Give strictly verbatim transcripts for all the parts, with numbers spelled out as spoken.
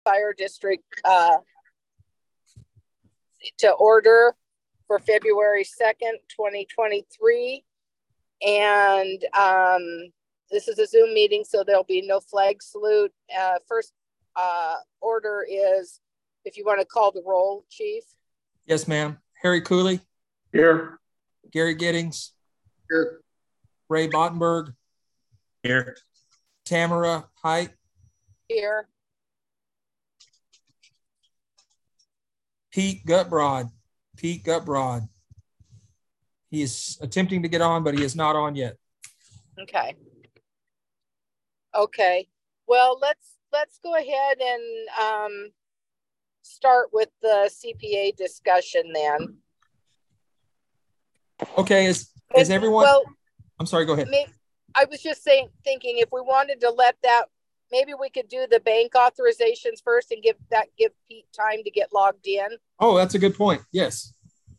Fire District uh, to order for February second, twenty twenty-three. And um, this is a Zoom meeting, so there'll be no flag salute. Uh, first uh, order is, if you want to call the roll, Chief. Yes, ma'am. Harry Cooley. Here. Gary Giddings. Here. Ray Bottenberg. Here. Tamara Height. Here. Pete Gutbrod. Pete Gutbrod. He is attempting to get on, but he is not on yet. Okay. Okay. Well, let's let's go ahead and um, start with the C P A discussion then. Okay. Is is and, everyone? Well, I'm sorry. Go ahead. May, I was just saying, thinking if we wanted to let that, maybe we could do the bank authorizations first and give that give Pete time to get logged in. Oh, that's a good point. Yes.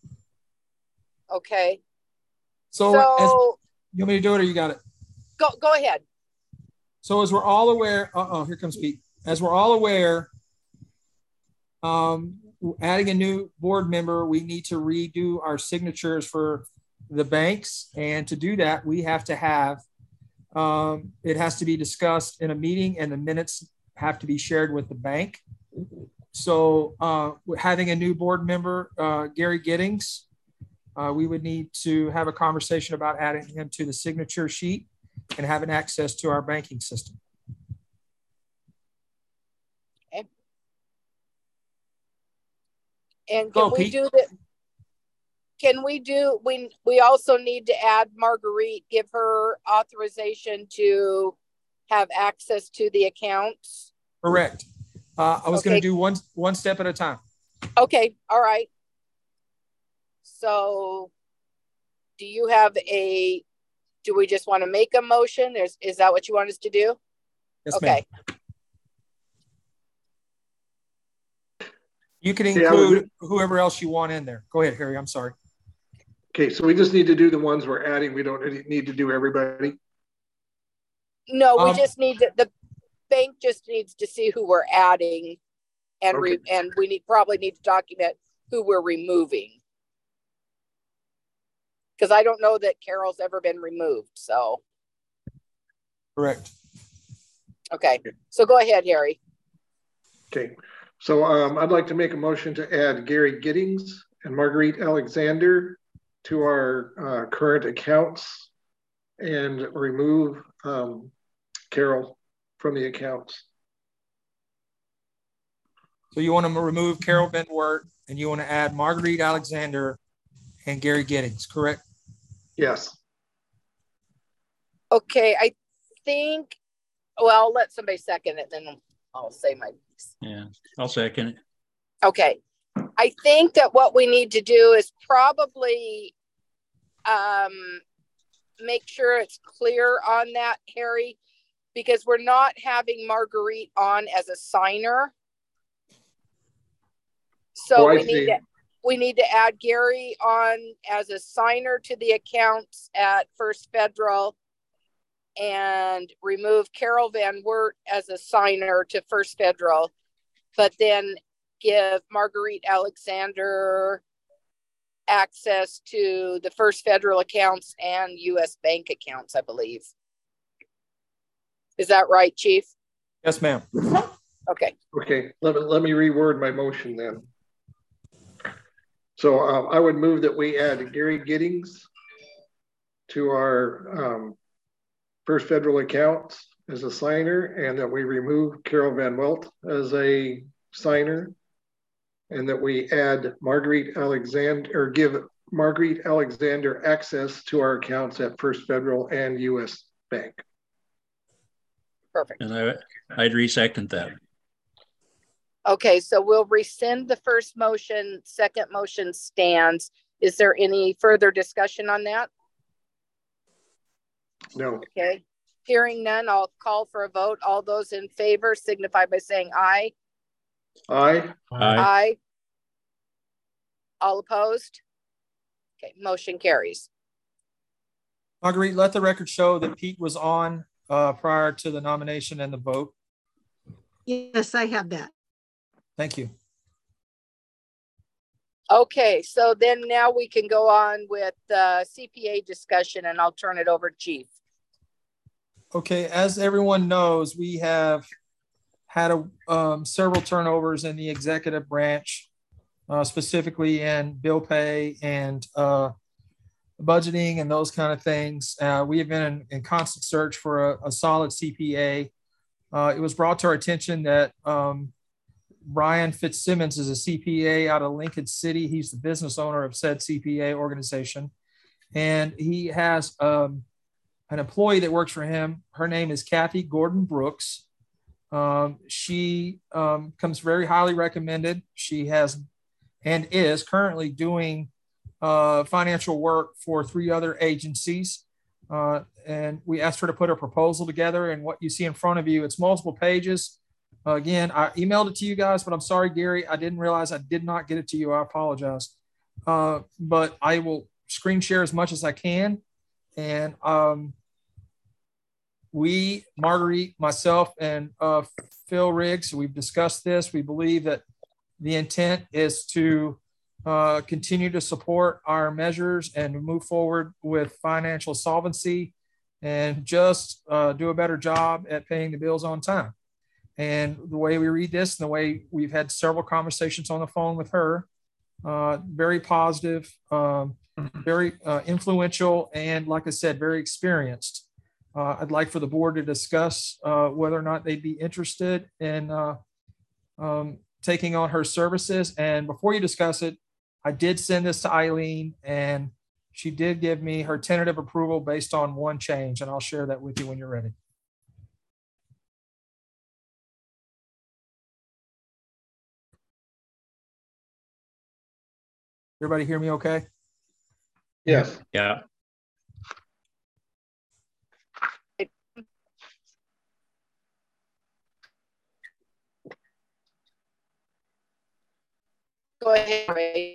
Okay. So, so as, you want me to do it or you got it? Go, go ahead. So as we're all aware, uh-oh, here comes Pete. As we're all aware, um, adding a new board member, we need to redo our signatures for the banks. And to do that, we have to have, um, it has to be discussed in a meeting and the minutes have to be shared with the bank. So uh, having a new board member, uh, Gary Giddings, Uh, we would need to have a conversation about adding him to the signature sheet and having access to our banking system. Okay. And can Go, we Pete. do that? Can we do, we, we also need to add Marguerite, give her authorization to have access to the accounts? Correct. Uh, I was okay. going to do one, one step at a time. Okay. All right. So do you have a, do we just want to make a motion? There's, is that what you want us to do? Yes, okay. ma'am. You can include yeah, whoever else you want in there. Go ahead, Harry. I'm sorry. Okay, so we just need to do the ones we're adding. We don't need to do everybody. No, we um, just need to, the bank just needs to see who we're adding and okay. re, and we need probably need to document who we're removing. Because I don't know that Carol's ever been removed, so. Correct. Okay, so go ahead, Harry. Okay, so um, I'd like to make a motion to add Gary Giddings and Marguerite Alexander to our uh, current accounts and remove um, Carol from the accounts. So you want to remove Carol Van Wert and you want to add Marguerite Alexander and Gary Giddings, correct? Yes. Okay, I think, well, I'll let somebody second it, then I'll say my piece. Yeah, I'll second it. Okay, I think that what we need to do is probably um, make sure it's clear on that, Harry, because we're not having Marguerite on as a signer. So oh, we need to we need to add Gary on as a signer to the accounts at First Federal and remove Carol Van Wert as a signer to First Federal, but then give Marguerite Alexander access to the First Federal accounts and U S Bank accounts, I believe. Is that right, Chief? Yes, ma'am. Okay. Okay, let me, let me reword my motion then. So um, I would move that we add Gary Giddings to our um, First Federal accounts as a signer, and that we remove Carol Van Welt as a signer, and that we add Marguerite Alexander, or give Marguerite Alexander access to our accounts at First Federal and U S Bank. Perfect. And I, I'd re-second that. Okay, so we'll rescind the first motion, second motion stands. Is there any further discussion on that? No. Okay, hearing none, I'll call for a vote. All those in favor signify by saying aye. Aye. Aye. Aye. All opposed? Okay, motion carries. Marguerite, let the record show that Pete was on uh, prior to the nomination and the vote. Yes, I have that. Thank you. Okay, so then now we can go on with the C P A discussion, and I'll turn it over to Chief. Okay, as everyone knows, we have had a, um, several turnovers in the executive branch, uh, specifically in bill pay and uh, budgeting and those kind of things. Uh, we have been in, in constant search for a, a solid C P A. Uh, it was brought to our attention that um, Brian Fitzsimmons is a C P A out of Lincoln City. He's the business owner of said C P A organization. And he has um, an employee that works for him. Her name is Kathy Gordon Brooks. Um, she um, comes very highly recommended. She has and is currently doing uh, financial work for three other agencies. Uh, and we asked her to put a proposal together, and what you see in front of you, it's multiple pages. Uh, again, I emailed it to you guys, but I'm sorry, Gary, I didn't realize I did not get it to you. I apologize. Uh, but I will screen share as much as I can. And um, we, Marguerite, myself, and uh, Phil Riggs, we've discussed this. We believe that the intent is to uh, continue to support our measures and move forward with financial solvency and just uh, do a better job at paying the bills on time. And the way we read this and the way we've had several conversations on the phone with her, uh, very positive, um, very uh, influential, and like I said, very experienced. Uh, I'd like for the board to discuss uh, whether or not they'd be interested in uh, um, taking on her services. And before you discuss it, I did send this to Eileen, and she did give me her tentative approval based on one change, and I'll share that with you when you're ready. Everybody hear me okay? Yes. Yeah. Go ahead, Ray.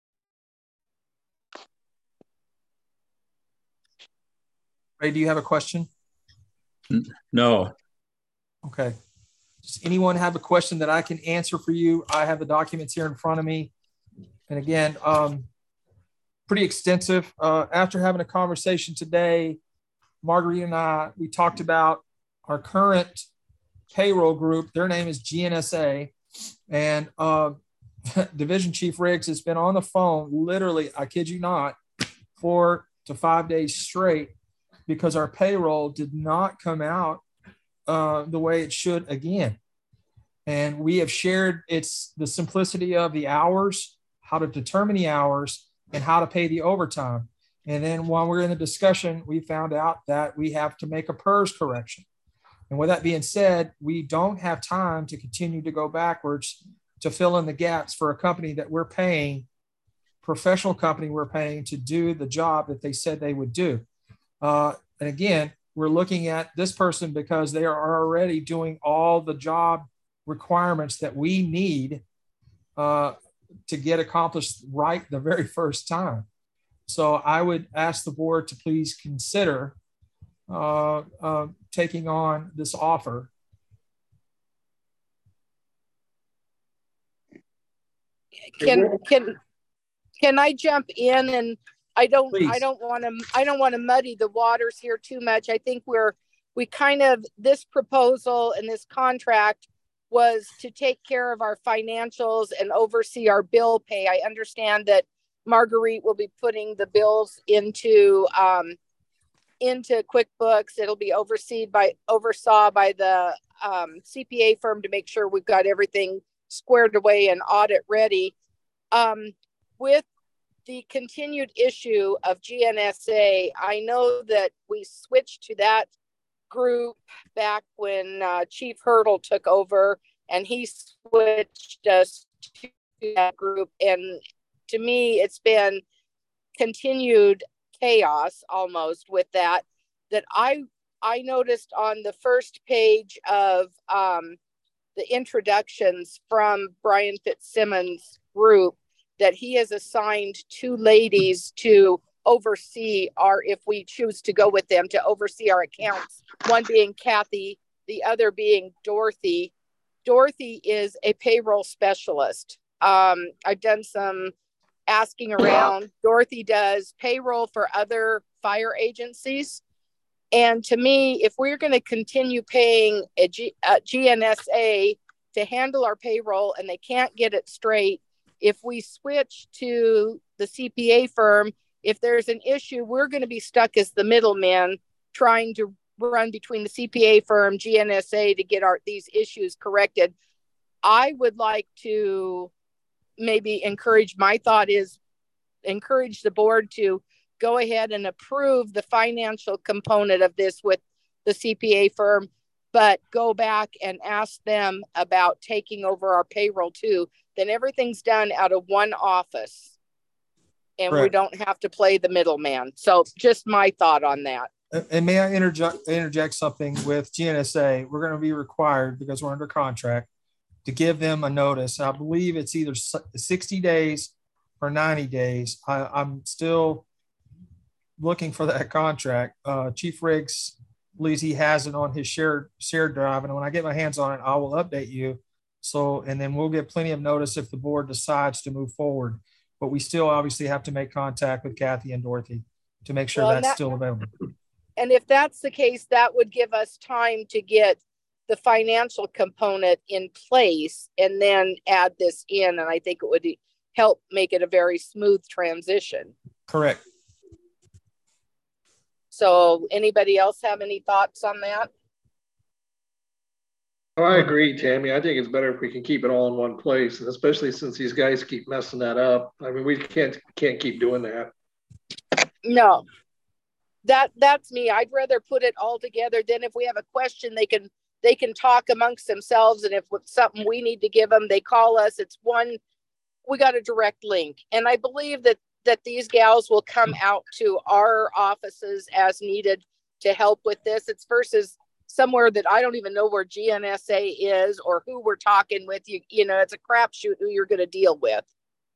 Ray, do you have a question? No. Okay. Does anyone have a question that I can answer for you? I have the documents here in front of me. And again, um, pretty extensive. Uh, after having a conversation today, Marguerite and I, we talked about our current payroll group. Their name is G N S A. And uh, Division Chief Riggs has been on the phone, literally, I kid you not, four to five days straight, because our payroll did not come out uh, the way it should again. And we have shared it's the simplicity of the hours, how to determine the hours, and how to pay the overtime. And then while we're in the discussion, we found out that we have to make a P E R S correction. And with that being said, we don't have time to continue to go backwards to fill in the gaps for a company that we're paying, professional company we're paying to do the job that they said they would do. Uh, and again, we're looking at this person because they are already doing all the job requirements that we need uh, to get accomplished right the very first time. So I would ask the board to please consider uh, uh, taking on this offer. Can can can I jump in? And I don't Please. I don't want to I don't want to muddy the waters here too much. I think we're we kind of this proposal and this contract was to take care of our financials and oversee our bill pay. I understand that Marguerite will be putting the bills into um, into QuickBooks. It'll be overseen by oversaw by the um, C P A firm to make sure we've got everything squared away and audit ready. Um, with the continued issue of G N S A, I know that we switched to that group back when uh, Chief Hurdle took over, and he switched us to that group. And to me, it's been continued chaos almost with that, that I, I noticed on the first page of um, the introductions from Brian Fitzsimmons' group that he has assigned two ladies to oversee our, if we choose to go with them, to oversee our accounts, one being Kathy, the other being Dorothy. Dorothy is a payroll specialist. Um, I've done some asking around. Dorothy does payroll for other fire agencies. And to me, if we're going to continue paying a, G, a G N S A to handle our payroll and they can't get it straight, if we switch to the C P A firm, if there's an issue, we're going to be stuck as the middleman trying to run between the C P A firm, G N S A to get our these issues corrected. I would like to maybe encourage, my thought is encourage the board to go ahead and approve the financial component of this with the C P A firm, but go back and ask them about taking over our payroll too. Then everything's done out of one office and Correct. We don't have to play the middleman. So just my thought on that. And may I interject, interject something with G N S A? We're going to be required, because we're under contract, to give them a notice. I believe it's either sixty days or ninety days. I, I'm still looking for that contract. Uh, Chief Riggs believes he has it on his shared shared drive, and when I get my hands on it, I will update you. So, and then we'll get plenty of notice if the board decides to move forward. But we still obviously have to make contact with Kathy and Dorothy to make sure well, that's that, still available. And if that's the case, that would give us time to get the financial component in place and then add this in. And I think it would help make it a very smooth transition. Correct. So anybody else have any thoughts on that? Oh, I agree, Tammy. I think it's better if we can keep it all in one place, and especially since these guys keep messing that up. I mean, we can't can't keep doing that. No. That that's me. I'd rather put it all together. Then if we have a question, they can they can talk amongst themselves. And if it's something we need to give them, they call us. It's one, we got a direct link. And I believe that that these gals will come out to our offices as needed to help with this. It's versus somewhere that I don't even know where G N S A is or who we're talking with. You, you know, it's a crapshoot who you're going to deal with.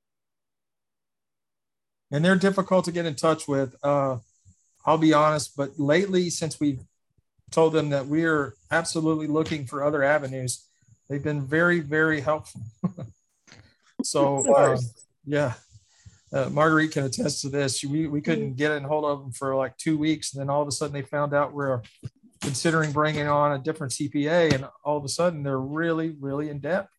And they're difficult to get in touch with. Uh, I'll be honest, but lately, since we've told them that we're absolutely looking for other avenues, they've been very, very helpful. So, uh, yeah, uh, Marguerite can attest to this. We, we couldn't get in hold of them for like two weeks. And then all of a sudden they found out we're considering bringing on a different C P A. And all of a sudden they're really, really in depth.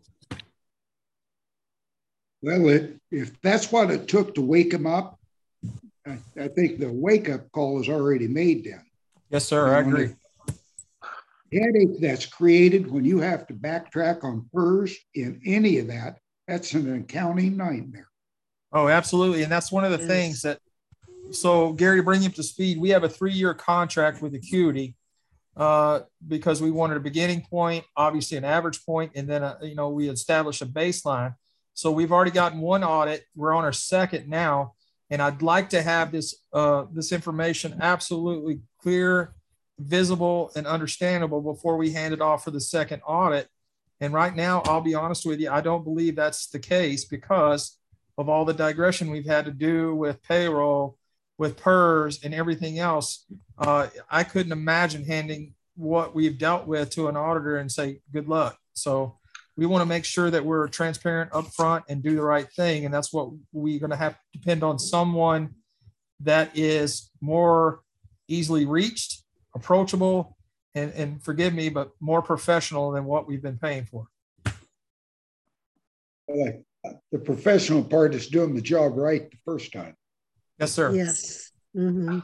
Well, it, if that's what it took to wake them up, I, I think the wake-up call is already made then. Yes, sir. I agree. The headache that's created when you have to backtrack on P E R S in any of that, that's an accounting nightmare. Oh, absolutely. And that's one of the yes. things that, so Gary, bring you up to speed. We have a three-year contract with Acuity uh, because we wanted a beginning point, obviously an average point, and then, a, you know, we established a baseline. So we've already gotten one audit. We're on our second now. And I'd like to have this uh, this information absolutely clear, visible, and understandable before we hand it off for the second audit. And right now, I'll be honest with you, I don't believe that's the case because of all the digression we've had to do with payroll, with P E R S, and everything else. Uh, I couldn't imagine handing what we've dealt with to an auditor and say, good luck. So we want to make sure that we're transparent up front and do the right thing. And that's what we're going to have to depend on someone that is more easily reached, approachable, and, and forgive me, but more professional than what we've been paying for. Like the professional part is doing the job right the first time. Yes, sir. Yes. Mm-hmm.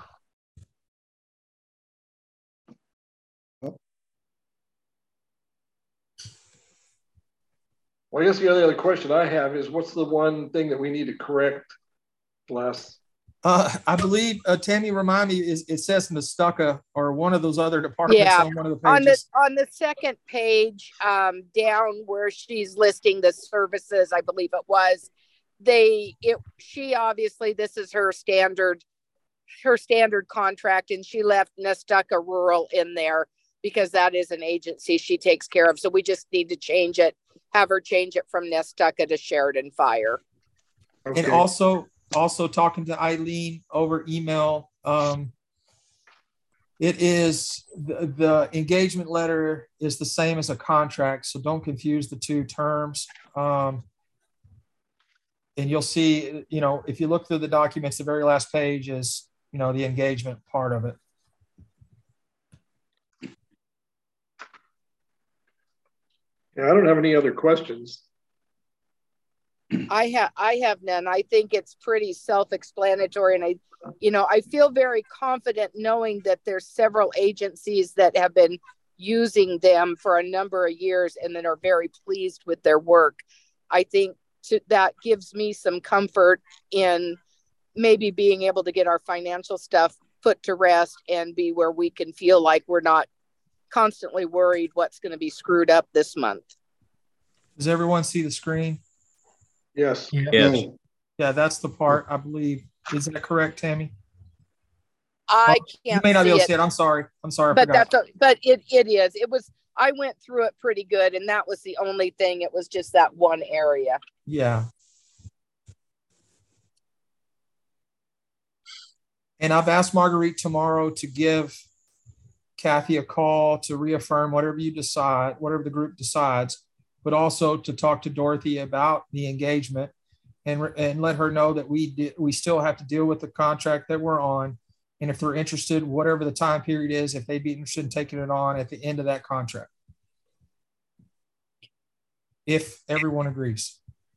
Well, I guess the only other question I have is what's the one thing that we need to correct last? Uh, I believe, uh, Tammy, remind me, is, it says in the Stucca or one of those other departments yeah. on one of the pages. On the, on the second page um, down where she's listing the services, I believe it was, they, it, she obviously, this is her standard, her standard contract, and she left Nestucca Rural in there because that is an agency she takes care of. So we just need to change it. Have her change it from Nestucca to Sheridan Fire. Okay. And also, also talking to Eileen over email. Um, It is, the, the engagement letter is the same as a contract, so don't confuse the two terms. Um, and you'll see, you know, if you look through the documents, the very last page is, you know, the engagement part of it. Yeah, I don't have any other questions. I have I have none. I think it's pretty self-explanatory, and I, you know, I feel very confident knowing that there's several agencies that have been using them for a number of years and that are very pleased with their work. I think to, that gives me some comfort in maybe being able to get our financial stuff put to rest and be where we can feel like we're not constantly worried what's going to be screwed up this month. Does everyone see the screen? Yes. Yes. Yeah, that's the part, I believe. Is that correct, Tammy? I Oh, can't you may not see be able to it, see it. I'm sorry. I'm sorry. I but forgot. that's a, but it it is. It was. I went through it pretty good, and that was the only thing. It was just that one area. Yeah. And I've asked Marguerite tomorrow to give Kathy a call to reaffirm whatever you decide, whatever the group decides, but also to talk to Dorothy about the engagement and, and let her know that we did, we still have to deal with the contract that we're on. And if they're interested, whatever the time period is, if they'd be interested in taking it on at the end of that contract. If everyone agrees.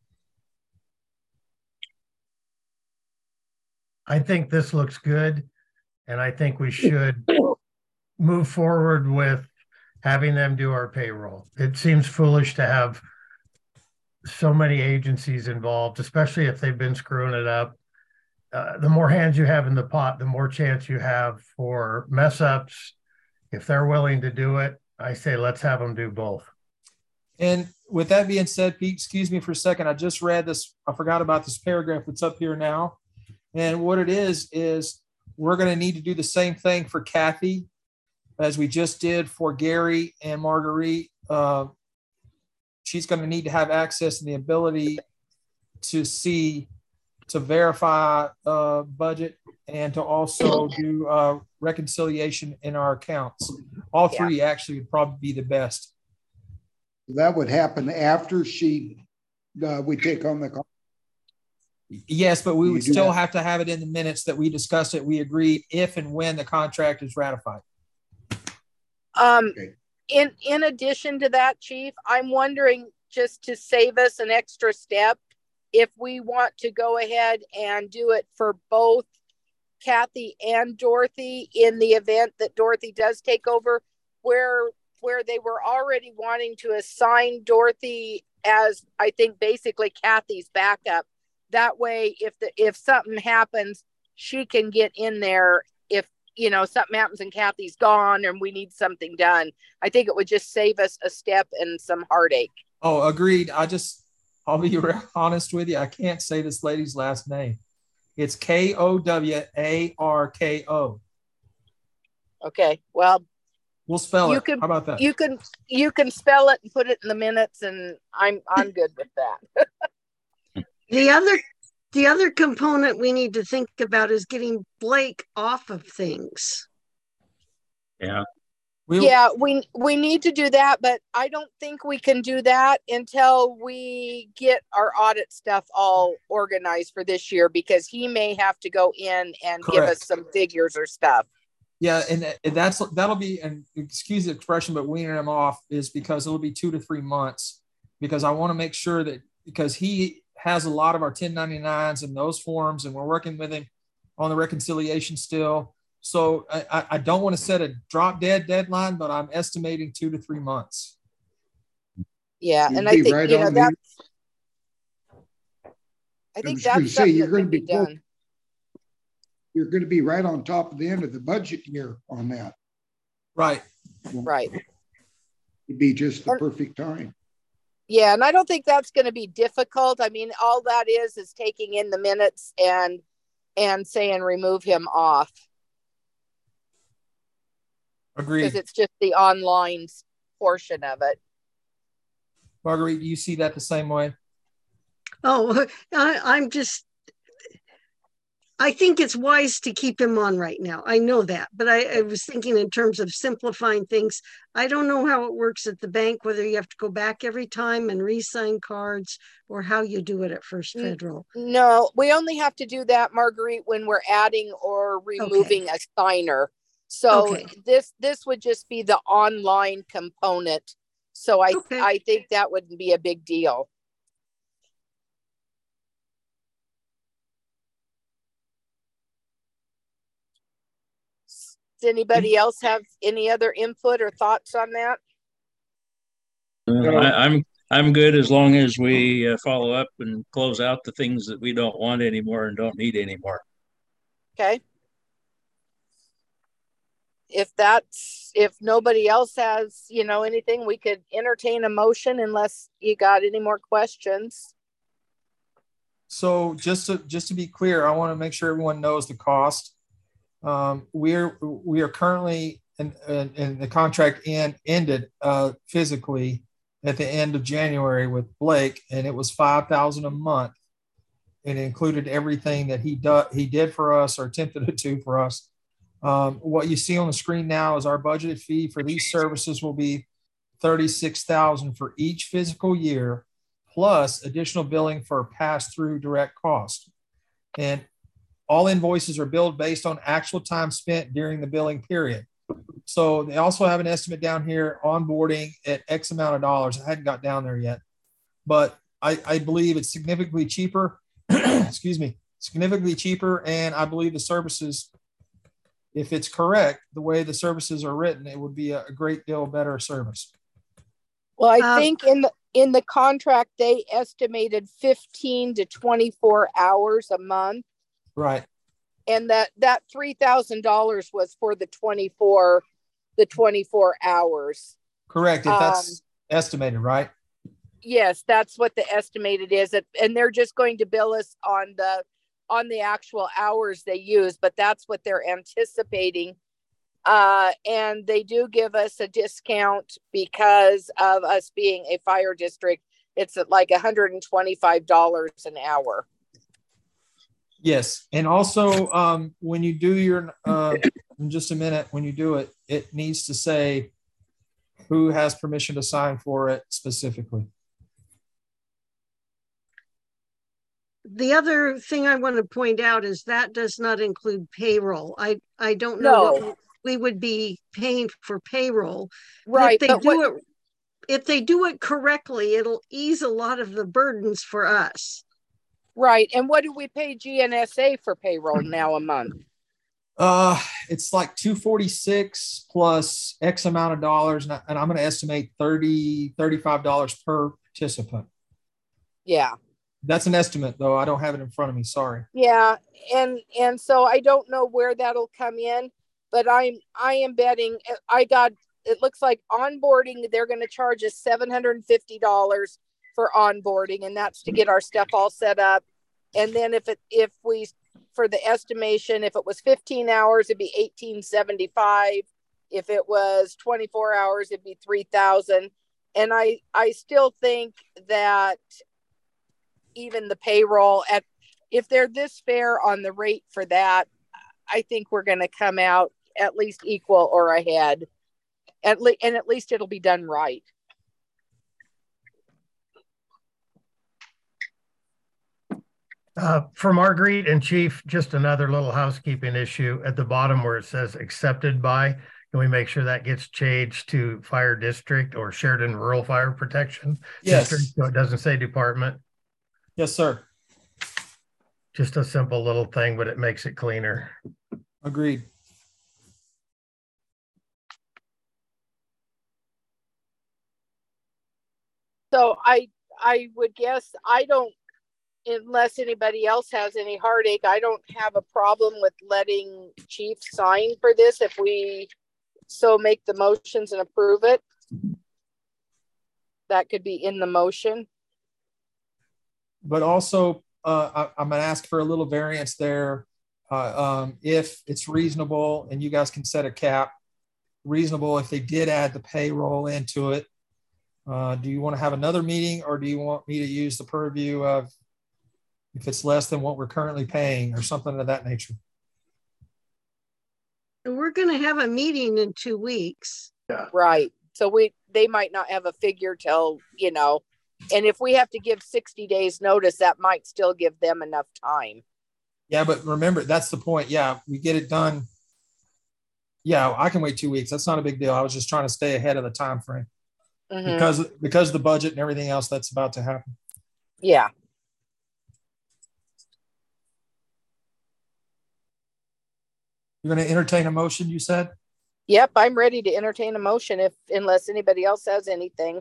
I think this looks good, and I think we should move forward with having them do our payroll. It seems foolish to have so many agencies involved, especially if they've been screwing it up. Uh, the more hands you have in the pot, the more chance you have for mess ups. If they're willing to do it, I say let's have them do both. And with that being said, Pete, excuse me for a second. I just read this. I forgot about this paragraph that's up here now. And what it is, is we're going to need to do the same thing for Kathy as we just did for Gary and Marguerite. Uh, she's going to need to have access and the ability to see, to verify uh, budget and to also do uh, reconciliation in our accounts. All three yeah. actually would probably be the best. That would happen after she, uh, we take on the call. Yes, but we You would do still that. have to have it in the minutes that we discussed it. We agreed if and when the contract is ratified. Um, Okay. in, in addition to that, Chief, I'm wondering, just to save us an extra step, if we want to go ahead and do it for both Kathy and Dorothy in the event that Dorothy does take over, where where they were already wanting to assign Dorothy as, I think, basically Kathy's backup. That way, if the if something happens, she can get in there. If, you know, something happens and Kathy's gone and we need something done, I think it would just save us a step and some heartache. Oh, agreed. I just, I'll be honest with you. I can't say this lady's last name. It's K O W A R K O. Okay. Well, we'll spell you it. Can, How about that? You can you can spell it and put it in the minutes, and I'm I'm good with that. The other the other component we need to think about is getting Blake off of things. Yeah. We, yeah, we we need to do that, but I don't think we can do that until we get our audit stuff all organized for this year, because he may have to go in and Correct. give us some figures or stuff. Yeah, and that's that'll be, and excuse the expression, but weaning him off is because it'll be two to three months, because I want to make sure that, because he has a lot of our ten ninety-nines and those forms, and we're working with him on the reconciliation still. So I, I don't want to set a drop dead deadline, but I'm estimating two to three months. Yeah, You'd and I think right you know the, that. I think I that's say, something you're that going can to be be done. You're going to be right on top of the end of the budget year on that. Right. Right. It'd be just the perfect time. Yeah, and I don't think that's going to be difficult. I mean, all that is is taking in the minutes and and saying remove him off. Agreed. Because it's just the online portion of it. Marguerite, do you see that the same way? Oh, I, I'm just, I think it's wise to keep him on right now. I know that, but I, I was thinking in terms of simplifying things. I don't know how it works at the bank, whether you have to go back every time and re-sign cards or how you do it at First Federal. No, we only have to do that, Marguerite, when we're adding or removing okay. a signer. So okay. this this would just be the online component. So I okay. I think that wouldn't be a big deal. Does anybody else have any other input or thoughts on that? Uh, I, I'm I'm good as long as we uh, follow up and close out the things that we don't want anymore and don't need anymore. Okay. If that's if nobody else has, you know, anything, we could entertain a motion unless you got any more questions. So just to just to be clear, I want to make sure everyone knows the cost. Um, we're we are currently in, in, in the contract end ended uh, physically at the end of January with Blake, and it was five thousand a month. It included everything that he do, he did for us or attempted to do for us. Um, what you see on the screen now is our budgeted fee for these services will be thirty-six thousand dollars for each physical year, plus additional billing for pass-through direct cost. And all invoices are billed based on actual time spent during the billing period. So they also have an estimate down here, onboarding at X amount of dollars. I hadn't got down there yet, but I, I believe it's significantly cheaper. Excuse me, significantly cheaper. And I believe the services, if it's correct, the way the services are written, it would be a, a great deal better service. Well, I um, think in the in the contract, they estimated fifteen to twenty-four hours a month. Right. And that that three thousand dollars was for the twenty-four the twenty-four hours. Correct. If that's um, estimated, right? Yes, that's what the estimated is. And they're just going to bill us on the on the actual hours they use, but that's what they're anticipating. Uh, and they do give us a discount because of us being a fire district. It's at like one hundred twenty-five dollars an hour. Yes. And also, um, when you do your, uh, in just a minute, when you do it, it needs to say who has permission to sign for it specifically. The other thing I want to point out is that does not include payroll. I, I don't know no. what we would be paying for payroll. Right. If they but do what, it, if they do it correctly, it'll ease a lot of the burdens for us. Right. And what do we pay G N S A for payroll now a month? Uh, it's like two forty-six plus X amount of dollars. And, I, and I'm going to estimate thirty, thirty-five dollars per participant. Yeah. That's an estimate though. I don't have it in front of me. Sorry. Yeah. And, and so I don't know where that'll come in, but I'm, I am betting I got, it looks like onboarding, they're going to charge us seven hundred fifty dollars for onboarding, and that's to get our stuff all set up. And then if it if we for the estimation, if it was fifteen hours, it'd be eighteen seventy-five. If it was twenty-four hours, it'd be three thousand. And I I still think that even the payroll at if they're this fair on the rate for that, I think we're going to come out at least equal or ahead. At least and at least it'll be done right. Uh, for Marguerite and Chief, just another little housekeeping issue at the bottom where it says accepted by. Can we make sure that gets changed to Fire District or Sheridan Rural Fire Protection Yes. District, so it doesn't say department? Yes, sir. Just a simple little thing, but it makes it cleaner. Agreed. So I I would guess I don't unless anybody else has any heartache, I don't have a problem with letting Chief sign for this if we so make the motions and approve it. That could be in the motion. But also, uh, I, I'm going to ask for a little variance there. Uh, um, if it's reasonable and you guys can set a cap, reasonable if they did add the payroll into it. Uh, do you want to have another meeting or do you want me to use the purview of if it's less than what we're currently paying or something of that nature. We're going to have a meeting in two weeks. Yeah. Right. So we, they might not have a figure till, you know, and if we have to give sixty days notice, that might still give them enough time. Yeah, but remember, that's the point. Yeah, we get it done. Yeah, I can wait two weeks. That's not a big deal. I was just trying to stay ahead of the time frame Mhm. because because of the budget and everything else that's about to happen. Yeah. You're going to entertain a motion, you said? Yep, I'm ready to entertain a motion if unless anybody else has anything.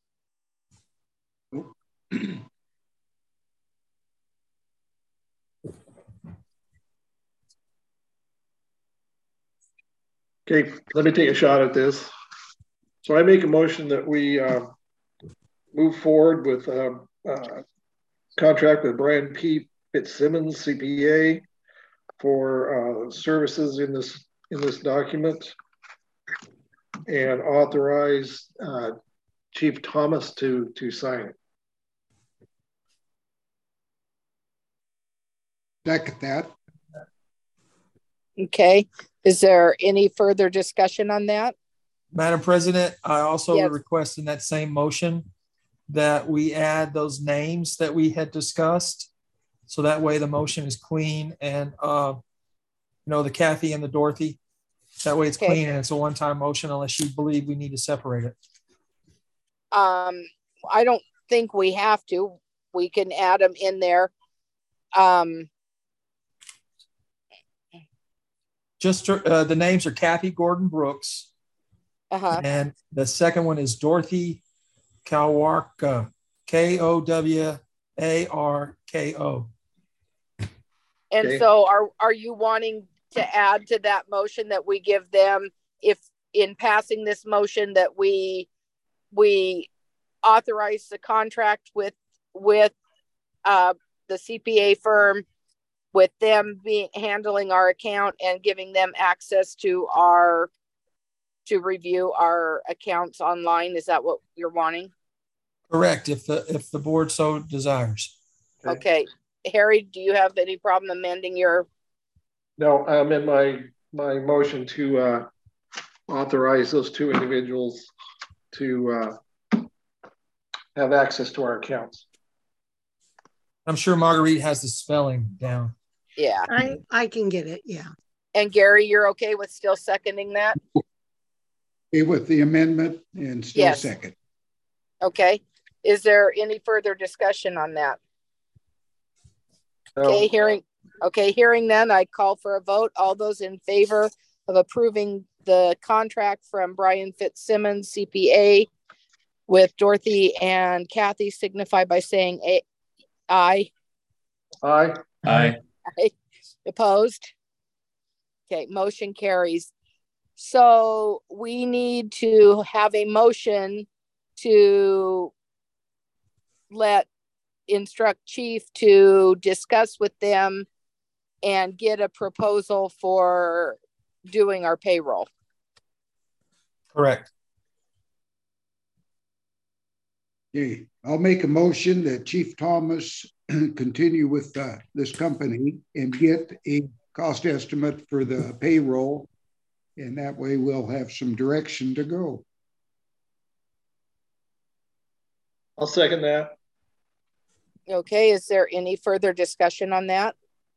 Okay, let me take a shot at this. So I make a motion that we uh, move forward with a uh, uh, contract with Brian P. Fitzsimmons, C P A, for uh, services in this in this document, and authorize uh, Chief Thomas to to sign it. Second that. Okay. Is there any further discussion on that? Madam President, I also Yes. request in that same motion that we add those names that we had discussed. So that way the motion is clean and, uh, you know, the Kathy and the Dorothy, that way it's Okay. clean and it's a one-time motion unless you believe we need to separate it. Um, I don't think we have to. We can add them in there. Um, Just uh, the names are Kathy Gordon Brooks. uh-huh. And the second one is Dorothy Kowarko, K O W A R K O. And Okay. so are, are you wanting to add to that motion that we give them, if in passing this motion that we, we authorize the contract with, with uh, the C P A firm, with them being handling our account and giving them access to our, to review our accounts online? Is that what you're wanting? Correct, if the if the board so desires. Okay. Harry, do you have any problem amending your, No, I'm in my my motion to uh, authorize those two individuals to uh, have access to our accounts. I'm sure Marguerite has the spelling down. yeah. I, I can get it. Yeah. And Gary, you're okay with still seconding that? Okay, with the amendment and still Yes. second. Okay. Is there any further discussion on that? No. Okay, hearing, okay, hearing none, I call for a vote. All those in favor of approving the contract from Brian Fitzsimmons, C P A, with Dorothy and Kathy signify by saying a- aye. Aye. Aye. Aye. Opposed? Okay, motion carries. So we need to have a motion to let instruct chief to discuss with them and get a proposal for doing our payroll. Correct. Okay, I'll make a motion that Chief Thomas continue with uh, this company and get a cost estimate for the payroll. And that way we'll have some direction to go. I'll second that. Okay, is there any further discussion on that?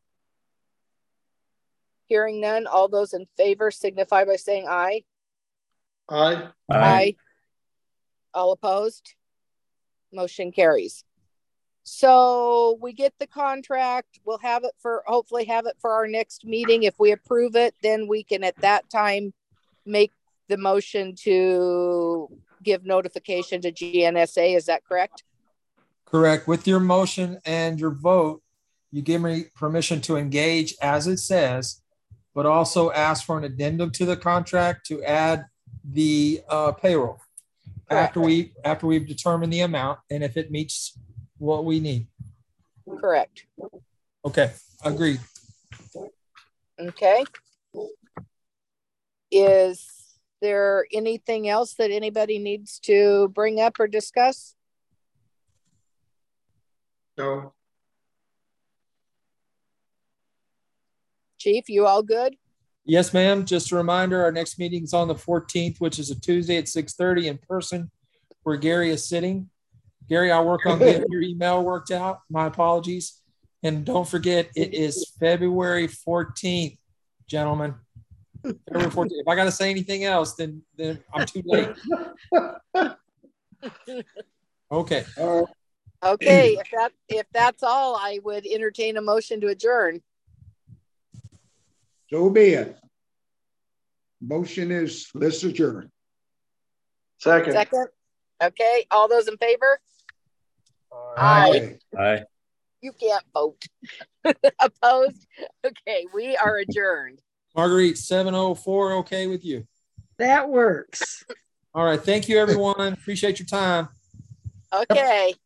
Hearing none, all those in favor signify by saying aye. Aye. Aye. All opposed? Motion carries. So we get the contract. We'll have it for, hopefully have it for our next meeting. If we approve it, then we can at that time make the motion to give notification to G N S A. Is that correct? Correct. With your motion and your vote, you give me permission to engage as it says, but also ask for an addendum to the contract to add the uh, payroll Correct. after we after we've determined the amount and if it meets what we need. Correct. Okay, agreed. Okay. Is there anything else that anybody needs to bring up or discuss? No. Chief, you all good? Yes, ma'am. Just a reminder, our next meeting is on the fourteenth, which is a Tuesday at six thirty in person where Gary is sitting. Gary, I'll work on getting your email worked out. My apologies. And don't forget, it is February fourteenth, gentlemen. February fourteenth. If I got to say anything else, then, then I'm too late. Okay. Uh, Okay, if that if that's all, I would entertain a motion to adjourn. So be it. Motion is, let's adjourn. Second. Second. Okay, all those in favor? Aye. Aye. You can't vote. Opposed? Okay, we are adjourned. Marguerite, seven oh four, okay with you? That works. All right. Thank you, everyone. Appreciate your time. Okay.